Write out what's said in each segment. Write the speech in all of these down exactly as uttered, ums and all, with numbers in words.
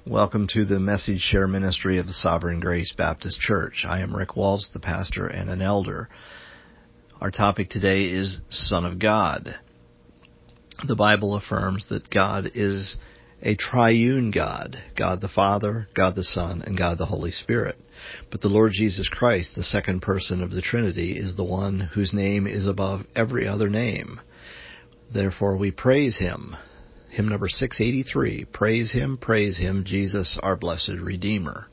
Welcome to the Message Share Ministry of the Sovereign Grace Baptist Church. I am Rick Walls, the pastor and an elder. Our topic today is Son of God. The Bible affirms that God is a triune God, God the Father, God the Son, and God the Holy Spirit. But the Lord Jesus Christ, the second person of the Trinity, is the one whose name is above every other name. Therefore we praise Him. Hymn number six eighty-three, Praise Him, Praise Him, Jesus, our blessed Redeemer.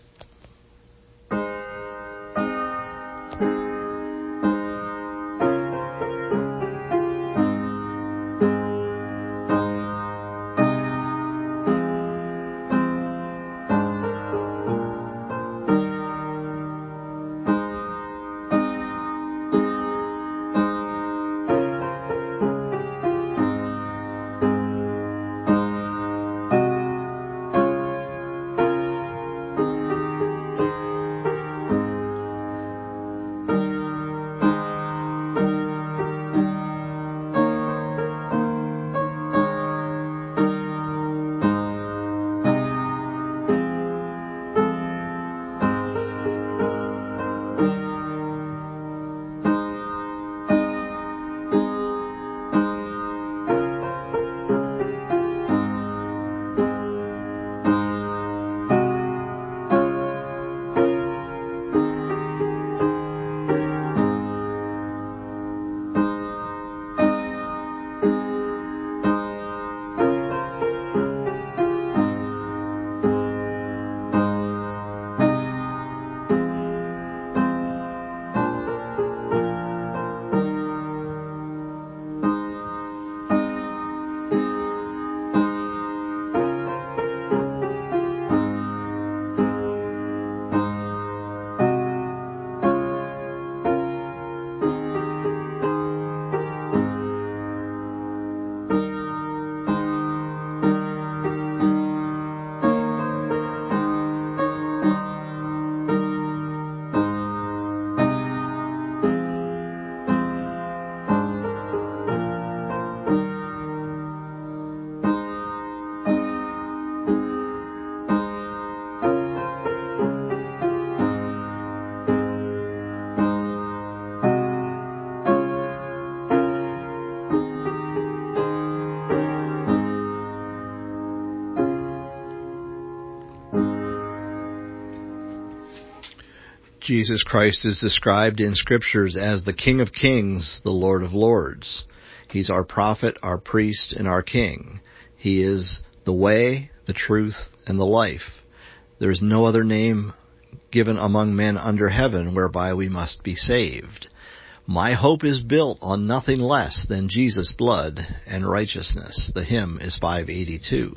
Jesus Christ is described in Scriptures as the King of Kings, the Lord of Lords. He's our prophet, our priest, and our king. He is the way, the truth, and the life. There is no other name given among men under heaven whereby we must be saved. My hope is built on nothing less than Jesus' blood and righteousness. The hymn is five eighty-two.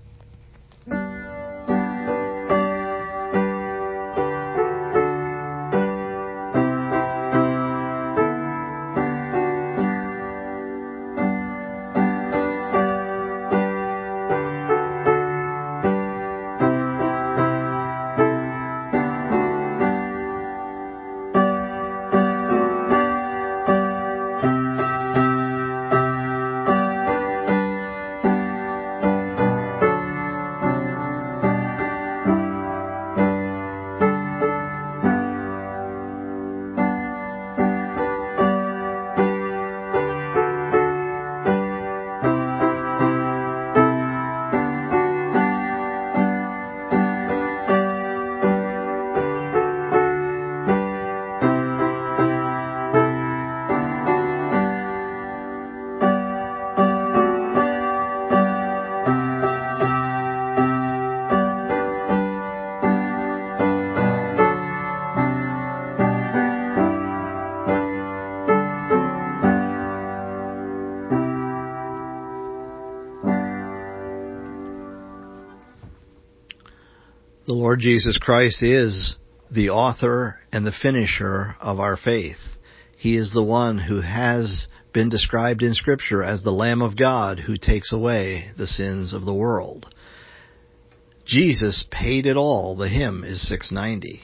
The Lord Jesus Christ is the author and the finisher of our faith. He is the one who has been described in Scripture as the Lamb of God who takes away the sins of the world. Jesus paid it all. The hymn is six ninety.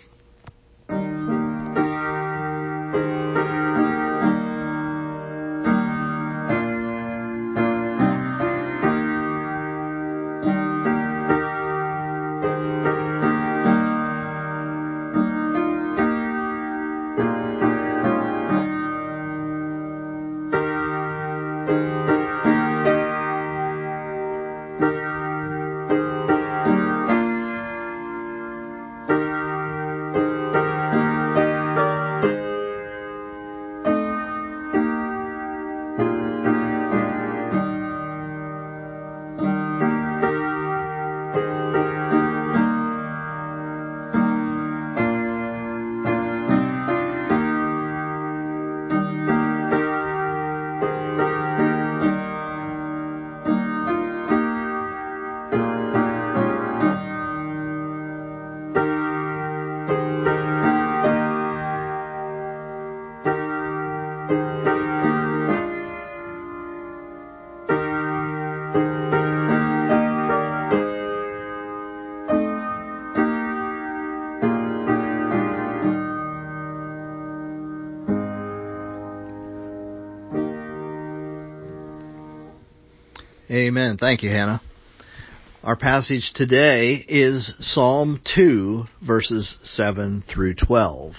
Amen. Thank you, Hannah. Our passage today is Psalm two, verses seven through twelve.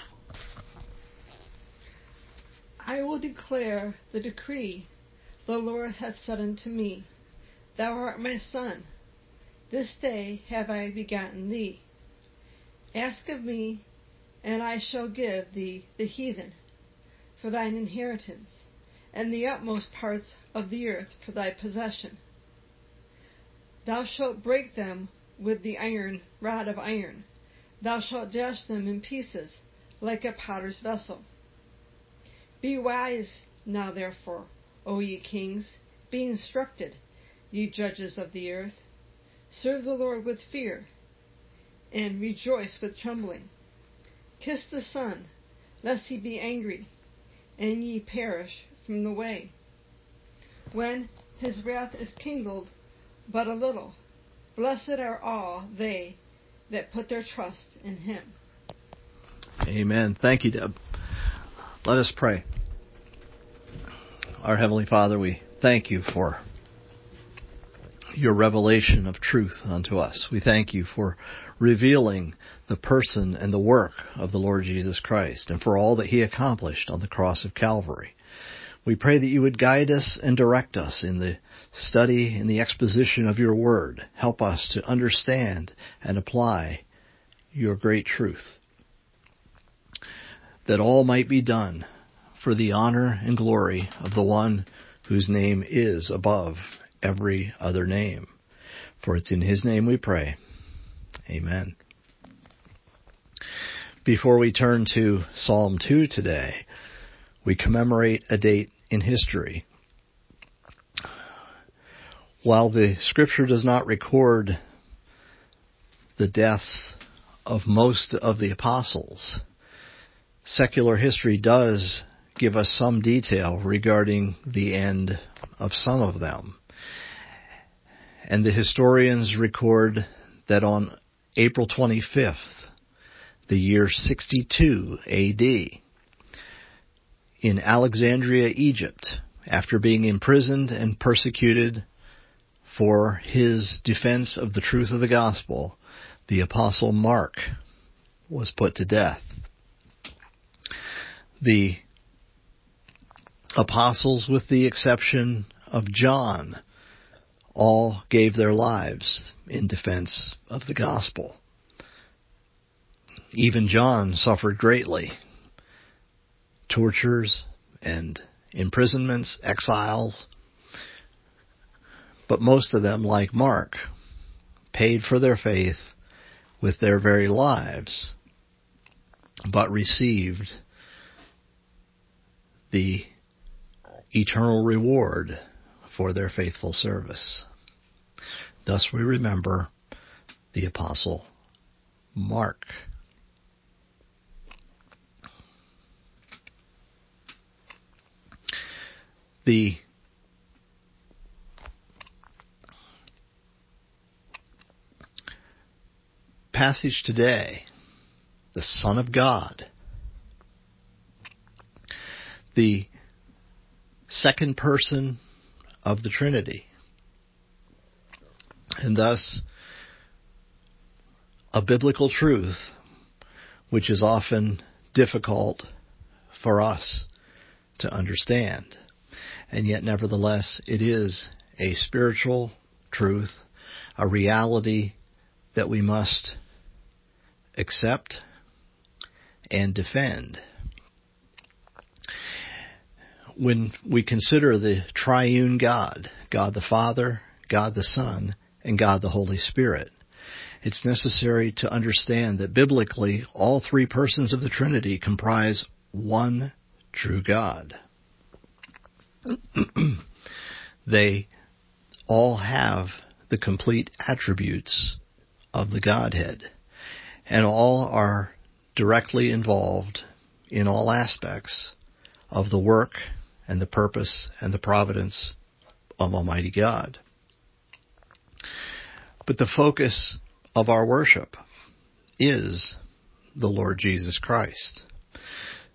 I will declare the decree the Lord hath said unto me, Thou art my son, this day have I begotten thee. Ask of me, and I shall give thee the heathen for thine inheritance, and the utmost parts of the earth for thy possession. Thou shalt break them with the iron rod of iron. Thou shalt dash them in pieces like a potter's vessel. Be wise now, therefore, O ye kings, be instructed, ye judges of the earth. Serve the Lord with fear, and rejoice with trembling. Kiss the Son, lest he be angry, and ye perish from the way, when his wrath is kindled but a little. Blessed are all they that put their trust in him. Amen. Thank you, Deb. Let us pray. Our Heavenly Father, we thank you for your revelation of truth unto us. We thank you for revealing the person and the work of the Lord Jesus Christ and for all that he accomplished on the cross of Calvary. We pray that you would guide us and direct us in the study and the exposition of your word. Help us to understand and apply your great truth, that all might be done for the honor and glory of the one whose name is above every other name. For it's in his name we pray. Amen. Before we turn to Psalm two today, we commemorate a date in history. While the Scripture does not record the deaths of most of the apostles, secular history does give us some detail regarding the end of some of them. And the historians record that on April twenty-fifth, the year sixty-two A D, in Alexandria, Egypt, after being imprisoned and persecuted for his defense of the truth of the gospel, the apostle Mark was put to death. The apostles, with the exception of John, all gave their lives in defense of the gospel. Even John suffered greatly. Tortures and imprisonments, exiles. But most of them, like Mark, paid for their faith with their very lives, but received the eternal reward for their faithful service. Thus we remember the Apostle Mark. The passage today, the Son of God, the second person of the Trinity, and thus a biblical truth which is often difficult for us to understand. And yet, nevertheless, it is a spiritual truth, a reality that we must accept and defend. When we consider the triune God, God the Father, God the Son, and God the Holy Spirit, it's necessary to understand that biblically all three persons of the Trinity comprise one true God. They all have the complete attributes of the Godhead, and all are directly involved in all aspects of the work and the purpose and the providence of Almighty God. But the focus of our worship is the Lord Jesus Christ.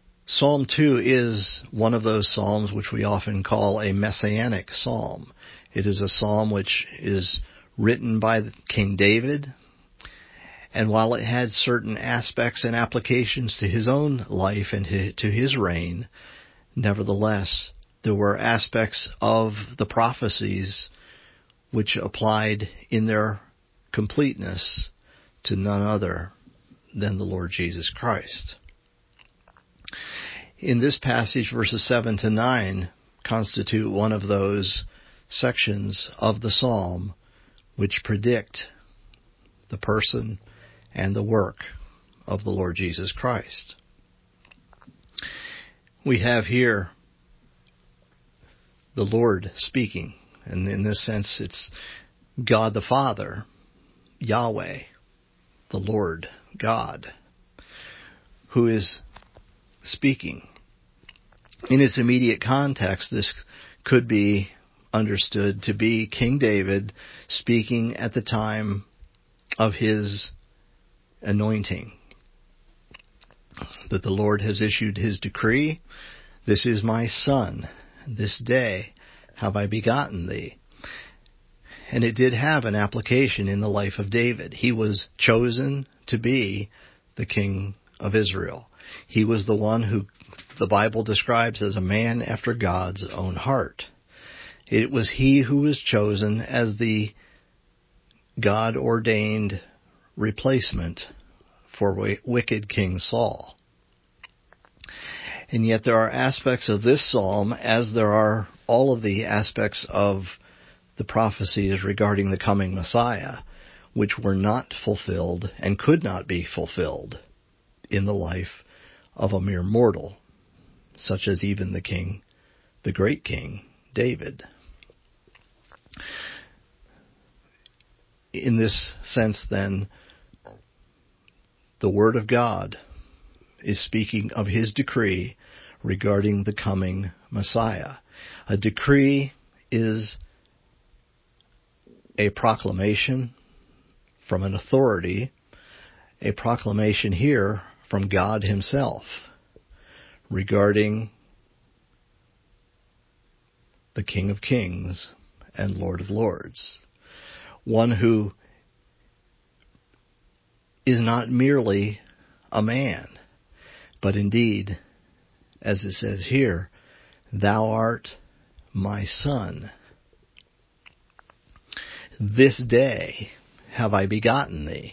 Psalm two is one of those psalms which we often call a messianic psalm. It is a psalm which is written by King David, and while it had certain aspects and applications to his own life and to his reign, nevertheless, there were aspects of the prophecies which applied in their completeness to none other than the Lord Jesus Christ. In this passage, verses seven to nine constitute one of those sections of the psalm which predict the person and the work of the Lord Jesus Christ. We have here the Lord speaking, and in this sense it's God the Father, Yahweh, the Lord God, who is speaking. In its immediate context, this could be understood to be King David speaking at the time of his anointing, that the Lord has issued his decree, "This is my son, this day have I begotten thee." And it did have an application in the life of David. He was chosen to be the king of Israel. He was the one who the Bible describes as a man after God's own heart. It was he who was chosen as the God-ordained replacement for wicked King Saul. And yet there are aspects of this psalm, as there are all of the aspects of the prophecies regarding the coming Messiah, which were not fulfilled and could not be fulfilled in the life of a mere mortal, such as even the king, the great king, David. In this sense, then, the Word of God is speaking of his decree regarding the coming Messiah. A decree is a proclamation from an authority, a proclamation here from God himself regarding the King of Kings and Lord of Lords, one who is not merely a man, but indeed, as it says here, "Thou art my son. This day have I begotten thee."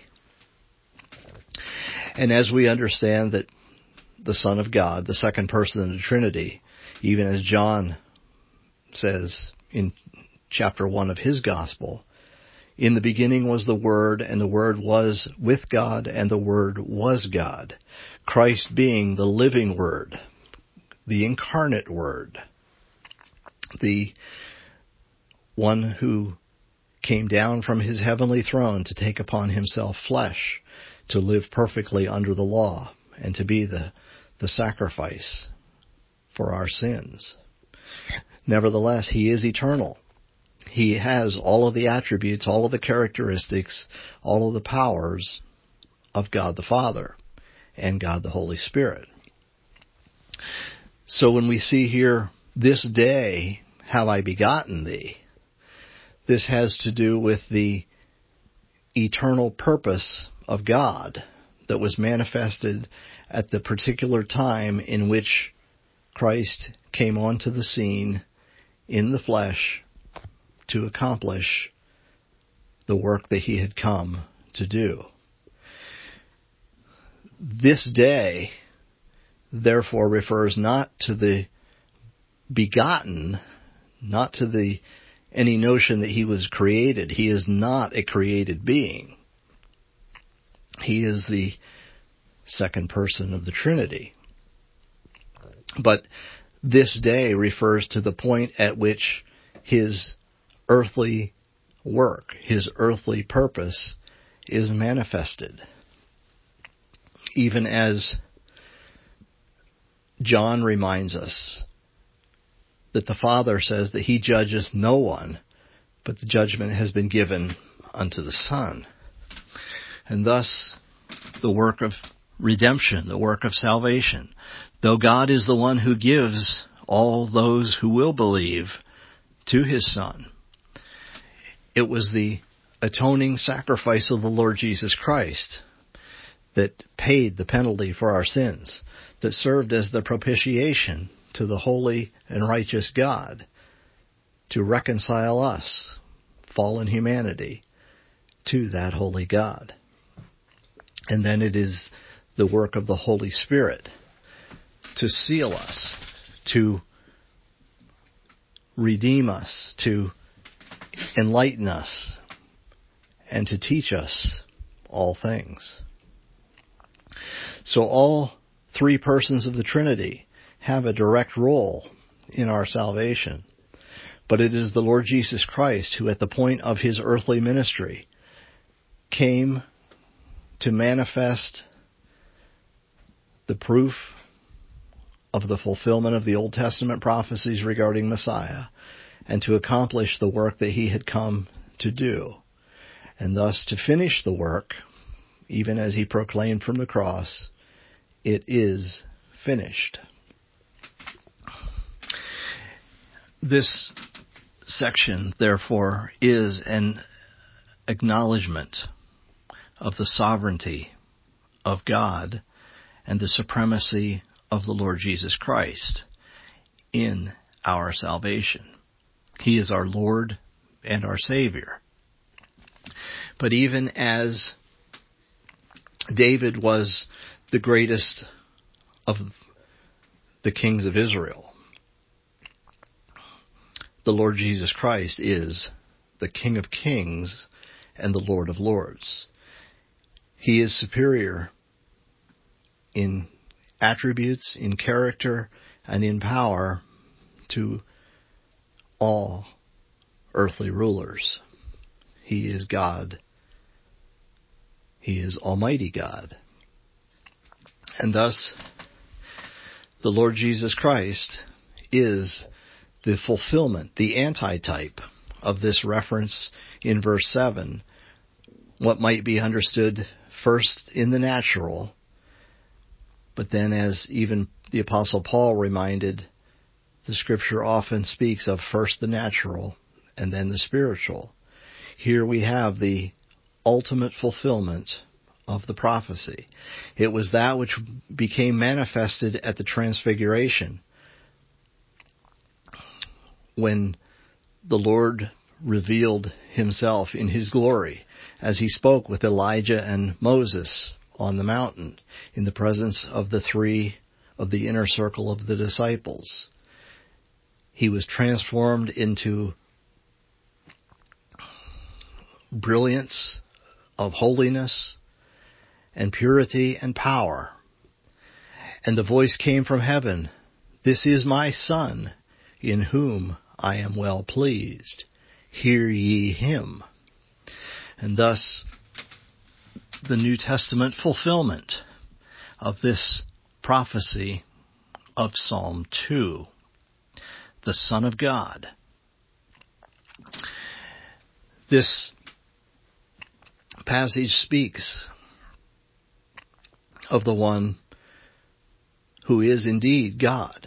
And as we understand that the Son of God, the second person in the Trinity, even as John says in chapter one of his Gospel, "In the beginning was the Word, and the Word was with God, and the Word was God." Christ being the living Word, the incarnate Word, the one who came down from his heavenly throne to take upon himself flesh, to live perfectly under the law, and to be the, the sacrifice for our sins. Nevertheless, he is eternal. He has all of the attributes, all of the characteristics, all of the powers of God the Father and God the Holy Spirit. So when we see here, "This day have I begotten thee," this has to do with the eternal purpose of God that was manifested at the particular time in which Christ came onto the scene in the flesh to accomplish the work that he had come to do. This day, therefore, refers not to the begotten, not to the any notion that he was created. He is not a created being. He is the second person of the Trinity. But this day refers to the point at which his earthly work, his earthly purpose is manifested. Even as John reminds us that the Father says that he judges no one, but the judgment has been given unto the Son. And thus, the work of redemption, the work of salvation, though God is the one who gives all those who will believe to his Son, It was the atoning sacrifice of the Lord Jesus Christ that paid the penalty for our sins, that served as the propitiation to the holy and righteous God to reconcile us, fallen humanity, to that holy God. And then it is the work of the Holy Spirit to seal us, to redeem us, to enlighten us, and to teach us all things. So all three persons of the Trinity have a direct role in our salvation. But it is the Lord Jesus Christ who, at the point of his earthly ministry, came to manifest the proof of the fulfillment of the Old Testament prophecies regarding Messiah, and to accomplish the work that he had come to do, and thus to finish the work, even as he proclaimed from the cross, "It is finished." This section, therefore, is an acknowledgement of the sovereignty of God and the supremacy of the Lord Jesus Christ in our salvation. He is our Lord and our Savior. But even as David was the greatest of the kings of Israel, the Lord Jesus Christ is the King of Kings and the Lord of Lords. He is superior in attributes, in character, and in power to all earthly rulers. He is God. He is Almighty God. And thus, the Lord Jesus Christ is the fulfillment, the antitype of this reference in verse seven, what might be understood first in the natural, but then, as even the Apostle Paul reminded, the Scripture often speaks of first the natural and then the spiritual. Here we have the ultimate fulfillment of the prophecy. It was that which became manifested at the Transfiguration, when the Lord revealed himself in his glory as he spoke with Elijah and Moses on the mountain in the presence of the three of the inner circle of the disciples. He was transformed into brilliance of holiness and purity and power. And the voice came from heaven, "This is my Son, in whom I am well pleased. Hear ye him." And thus, the New Testament fulfillment of this prophecy of Psalm two, the Son of God. This passage speaks of the one who is indeed God,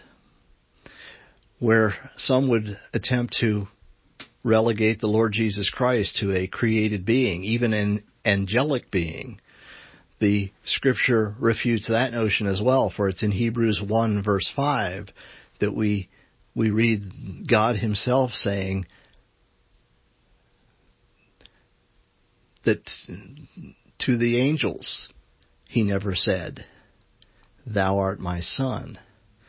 where some would attempt to relegate the Lord Jesus Christ to a created being, even an angelic being. The Scripture refutes that notion as well, for it's in Hebrews one verse five that we we read God himself saying that to the angels he never said, "Thou art my Son."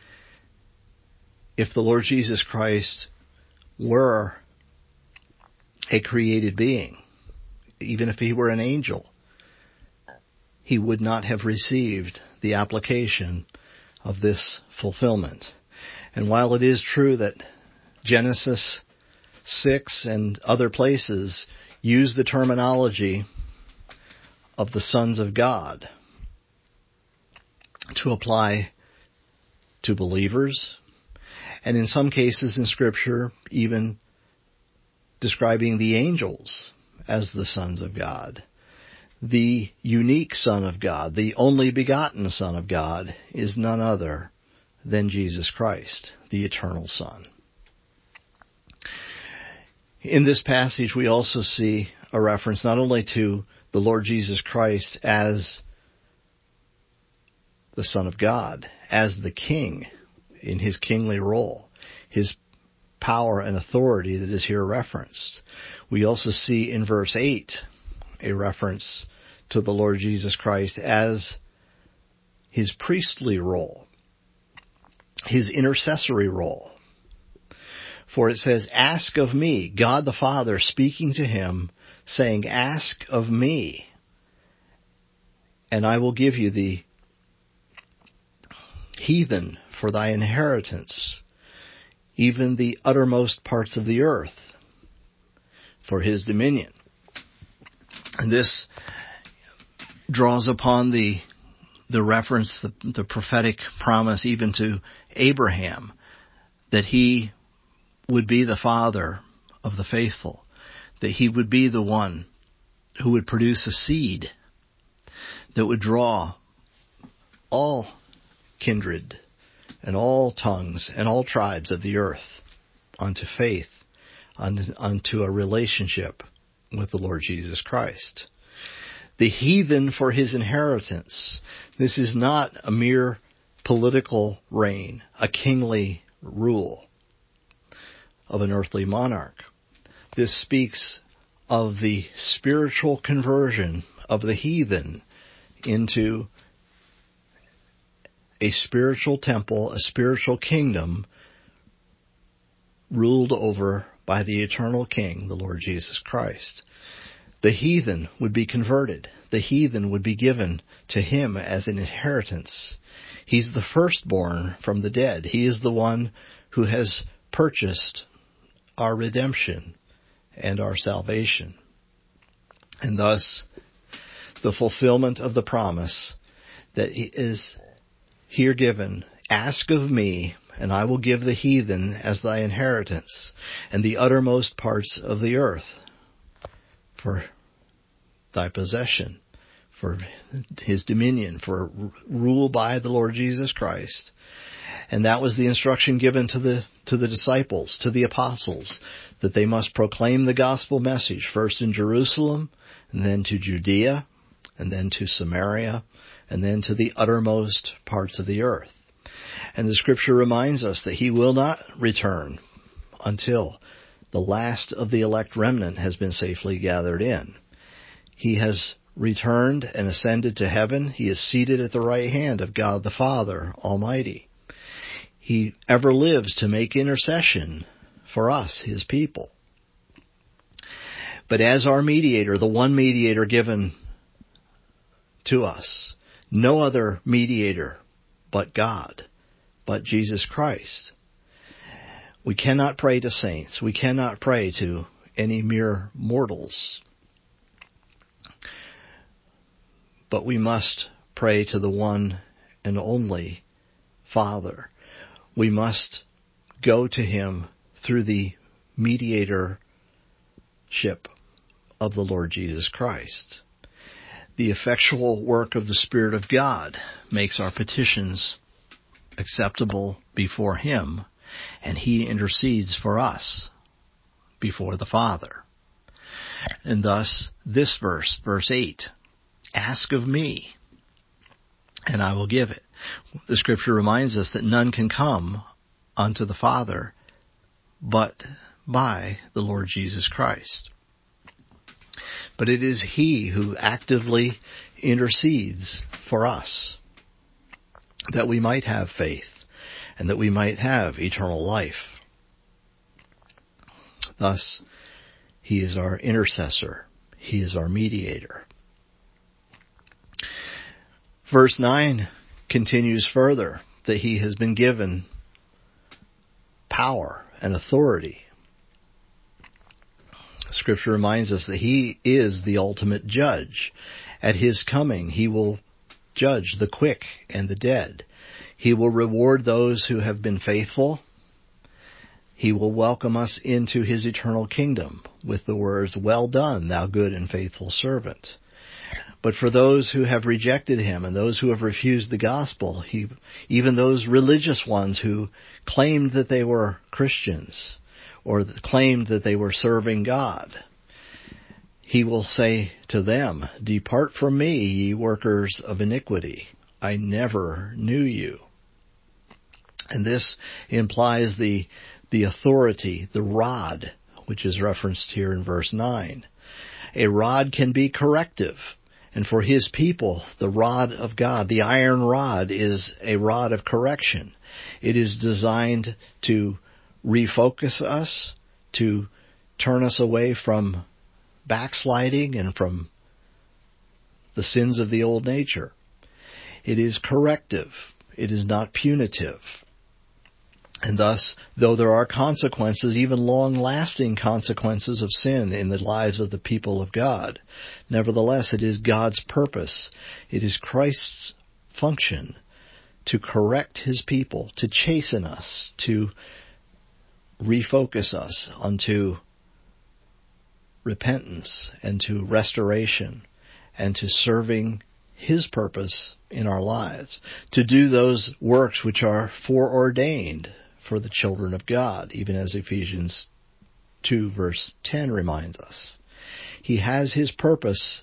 If the Lord Jesus Christ were a created being, even if he were an angel, he would not have received the application of this fulfillment. And while it is true that Genesis six and other places use the terminology of the sons of God to apply to believers, and in some cases in Scripture even describing the angels as the sons of God, the unique Son of God, the only begotten Son of God, is none other than Jesus Christ, the eternal Son. In this passage, we also see a reference not only to the Lord Jesus Christ as the Son of God, as the King in his kingly role, his power and authority that is here referenced. We also see in verse eight a reference to the Lord Jesus Christ as his priestly role, his intercessory role. For it says, ask of me, God the Father speaking to him, saying, ask of me, and I will give you the heathen for thy inheritance, even the uttermost parts of the earth for his dominion. And this draws upon the the reference, the, the prophetic promise even to Abraham, that he would be the father of the faithful, that he would be the one who would produce a seed that would draw all kindred and all tongues and all tribes of the earth unto faith, unto a relationship with the Lord Jesus Christ. The heathen for his inheritance. This is not a mere political reign, a kingly rule of an earthly monarch. This speaks of the spiritual conversion of the heathen into a spiritual temple, a spiritual kingdom ruled over by the eternal King, the Lord Jesus Christ. The heathen would be converted. The heathen would be given to him as an inheritance. He's the firstborn from the dead. He is the one who has purchased our redemption and our salvation. And thus, the fulfillment of the promise that is here given, ask of me, and I will give the heathen as thy inheritance, and the uttermost parts of the earth for thy possession, for his dominion, for rule by the Lord Jesus Christ. And that was the instruction given to the to the disciples, to the apostles, that they must proclaim the gospel message, first in Jerusalem, and then to Judea, and then to Samaria, and then to the uttermost parts of the earth. And the Scripture reminds us that he will not return until the last of the elect remnant has been safely gathered in. He has returned and ascended to heaven. He is seated at the right hand of God the Father Almighty. He ever lives to make intercession for us, his people. But as our mediator, the one mediator given to us, no other mediator but God, but Jesus Christ. We cannot pray to saints. We cannot pray to any mere mortals. But we must pray to the one and only Father. We must go to him through the mediatorship of the Lord Jesus Christ. The effectual work of the Spirit of God makes our petitions acceptable before him, and he intercedes for us before the Father. And thus, this verse, verse eight, ask of me, and I will give it. The Scripture reminds us that none can come unto the Father but by the Lord Jesus Christ. But it is he who actively intercedes for us, that we might have faith and that we might have eternal life. Thus, he is our intercessor. He is our mediator. Verse nine continues further, that he has been given power and authority. Scripture reminds us that he is the ultimate judge. At his coming, he will judge the quick and the dead. He will reward those who have been faithful. He will welcome us into his eternal kingdom with the words, well done, thou good and faithful servant. But for those who have rejected him and those who have refused the gospel, he, even those religious ones who claimed that they were Christians, or claimed that they were serving God. He will say to them, "Depart from me, ye workers of iniquity. I never knew you." And this implies the, the authority, the rod, which is referenced here in verse nine. A rod can be corrective. And for his people, the rod of God, the iron rod, is a rod of correction. It is designed to refocus us, to turn us away from backsliding and from the sins of the old nature. It is corrective. It is not punitive. And thus, though there are consequences, even long-lasting consequences of sin in the lives of the people of God, nevertheless, it is God's purpose. It is Christ's function to correct his people, to chasten us, to refocus us unto repentance and to restoration and to serving his purpose in our lives, to do those works which are foreordained for the children of God, even as Ephesians two verse ten reminds us. He has his purpose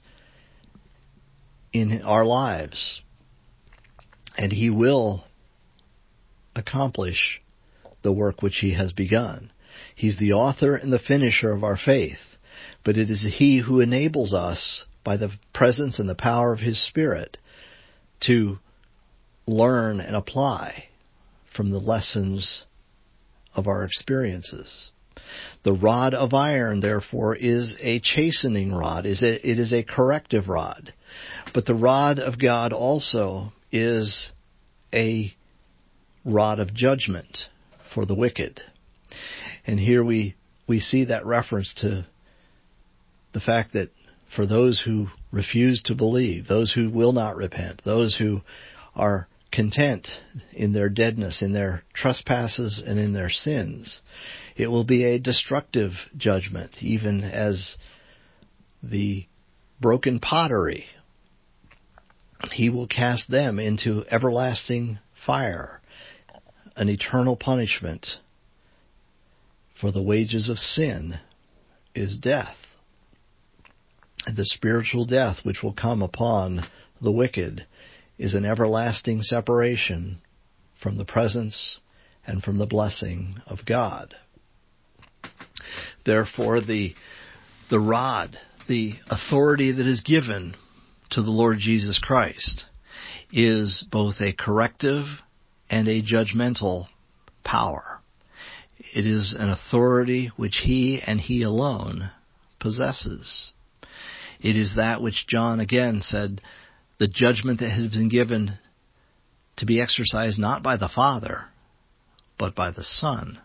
in our lives, and he will accomplish the work which he has begun. He's the author and the finisher of our faith, but it is he who enables us by the presence and the power of his Spirit to learn and apply from the lessons of our experiences. The rod of iron, therefore, is a chastening rod. Is a, it is a corrective rod. But the rod of God also is a rod of judgment for the wicked. And here we, we see that reference to the fact that for those who refuse to believe, those who will not repent, those who are content in their deadness, in their trespasses, and in their sins, it will be a destructive judgment, even as the broken pottery. He will cast them into everlasting fire, an eternal punishment. For the wages of sin is death. The spiritual death which will come upon the wicked is an everlasting separation from the presence and from the blessing of God. Therefore, the, the rod, the authority that is given to the Lord Jesus Christ is both a corrective and a judgmental power. It is an authority which he and he alone possesses. It is that which John again said, the judgment that has been given to be exercised not by the Father, but by the Son.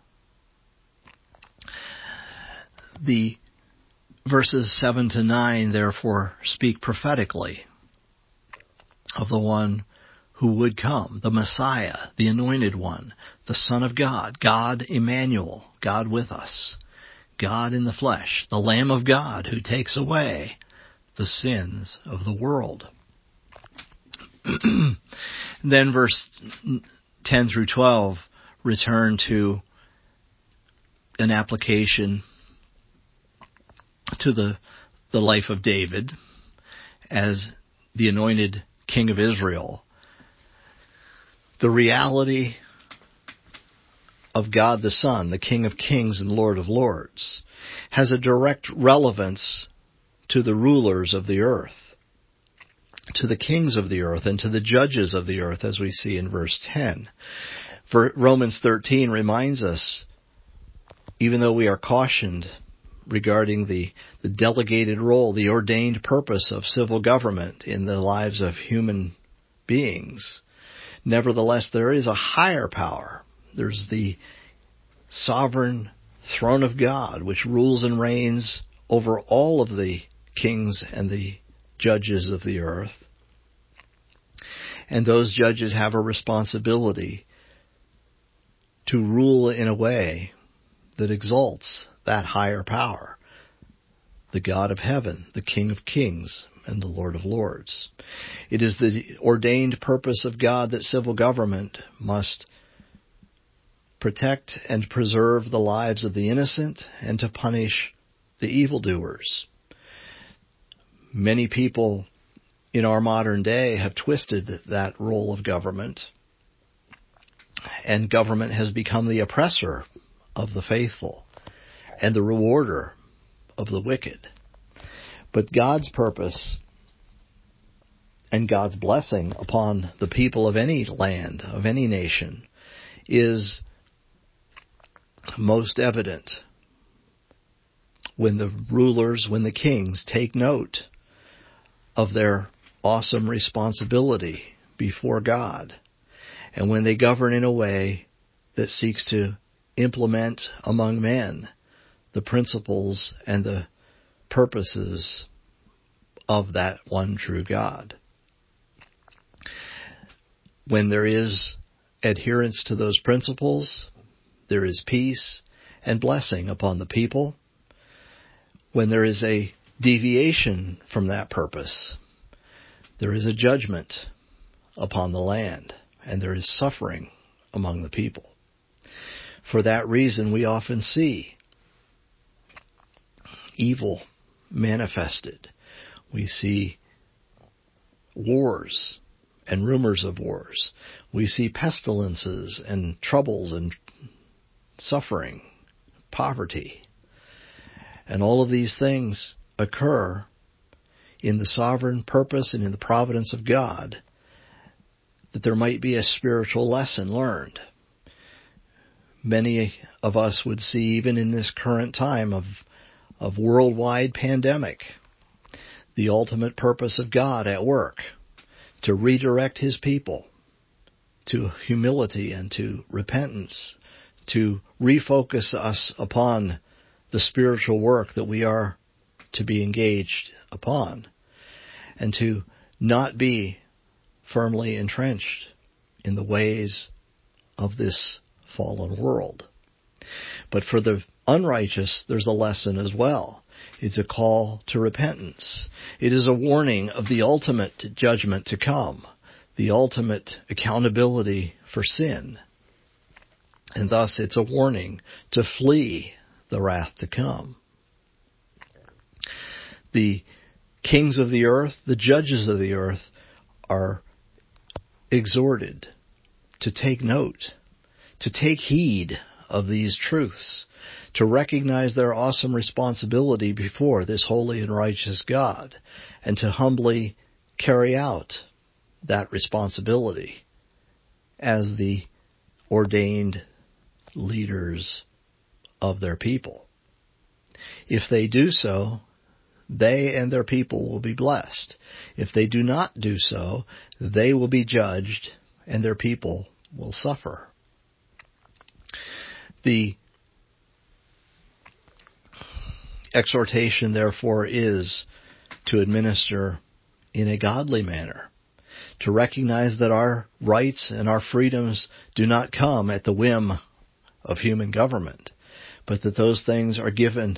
The verses seven to nine, therefore, speak prophetically of the one who would come, the Messiah, the Anointed One, the Son of God, God Emmanuel, God with us, God in the flesh, the Lamb of God who takes away the sins of the world. Then verse ten through twelve return to an application to the, the life of David as the anointed king of Israel. The reality of God the Son, the King of Kings and Lord of Lords, has a direct relevance to the rulers of the earth, to the kings of the earth, and to the judges of the earth, as we see in verse ten. For Romans thirteen reminds us, even though we are cautioned regarding the, the delegated role, the ordained purpose of civil government in the lives of human beings, nevertheless there is a higher power. There's the sovereign throne of God, which rules and reigns over all of the kings and the judges of the earth. And those judges have a responsibility to rule in a way that exalts that higher power, the God of heaven, the King of Kings, and the Lord of Lords. It is the ordained purpose of God that civil government must protect and preserve the lives of the innocent, and to punish the evildoers. Many people in our modern day have twisted that role of government, and government has become the oppressor of the faithful and the rewarder of the wicked. But God's purpose and God's blessing upon the people of any land, of any nation, is most evident when the rulers, when the kings take note of their awesome responsibility before God, and when they govern in a way that seeks to implement among men the principles and the purposes of that one true God. When there is adherence to those principles, there is peace and blessing upon the people. When there is a deviation from that purpose, there is a judgment upon the land, and there is suffering among the people. For that reason, we often see evil manifested. We see wars and rumors of wars. We see pestilences and troubles and suffering, poverty. And all of these things occur in the sovereign purpose and in the providence of God, that there might be a spiritual lesson learned. Many of us would see, even in this current time of, of worldwide pandemic, the ultimate purpose of God at work, to redirect His people to humility and to repentance, to refocus us upon the spiritual work that we are to be engaged upon, and to not be firmly entrenched in the ways of this fallen world. But for the unrighteous, there's a lesson as well. It's a call to repentance. It is a warning of the ultimate judgment to come, the ultimate accountability for sin. And thus it's a warning to flee the wrath to come. The kings of the earth, the judges of the earth, are exhorted to take note, to take heed of these truths, to recognize their awesome responsibility before this holy and righteous God, and to humbly carry out that responsibility as the ordained leaders of their people. If they do so, they and their people will be blessed. If they do not do so, they will be judged and their people will suffer. The exhortation, therefore, is to administer in a godly manner, to recognize that our rights and our freedoms do not come at the whim of human government, but that those things are given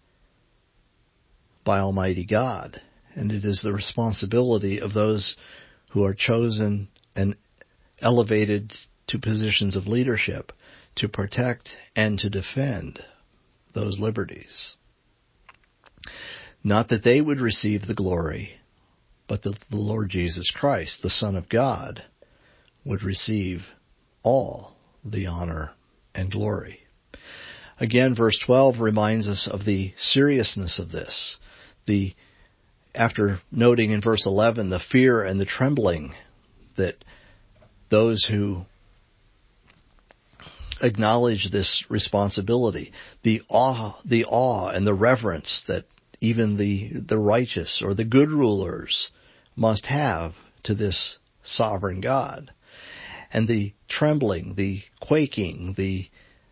by Almighty God, and it is the responsibility of those who are chosen and elevated to positions of leadership to protect and to defend those liberties. Not that they would receive the glory, but that the Lord Jesus Christ, the Son of God, would receive all the honor and glory. Again, verse twelve reminds us of the seriousness of this. The, after noting in verse eleven the fear and the trembling that those who acknowledge this responsibility, the awe, the awe and the reverence that even the, the righteous or the good rulers must have to this sovereign God, and the trembling, the quaking, the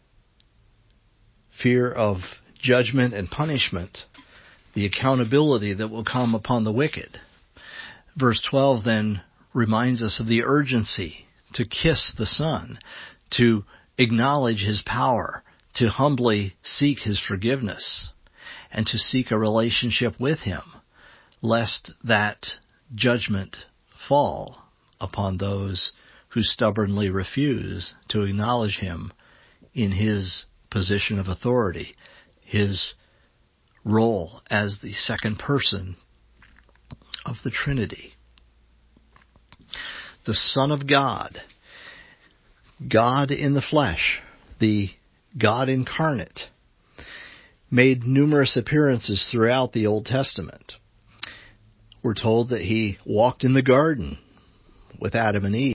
fear of judgment and punishment, the accountability that will come upon the wicked. Verse twelve then reminds us of the urgency to kiss the Son, to acknowledge His power, to humbly seek His forgiveness, and to seek a relationship with Him, lest that judgment fall upon those who stubbornly refuse to acknowledge Him in his position of authority, his role as the second person of the Trinity. The Son of God, God in the flesh, the God incarnate, made numerous appearances throughout the Old Testament. We're told that he walked in the garden with Adam and Eve.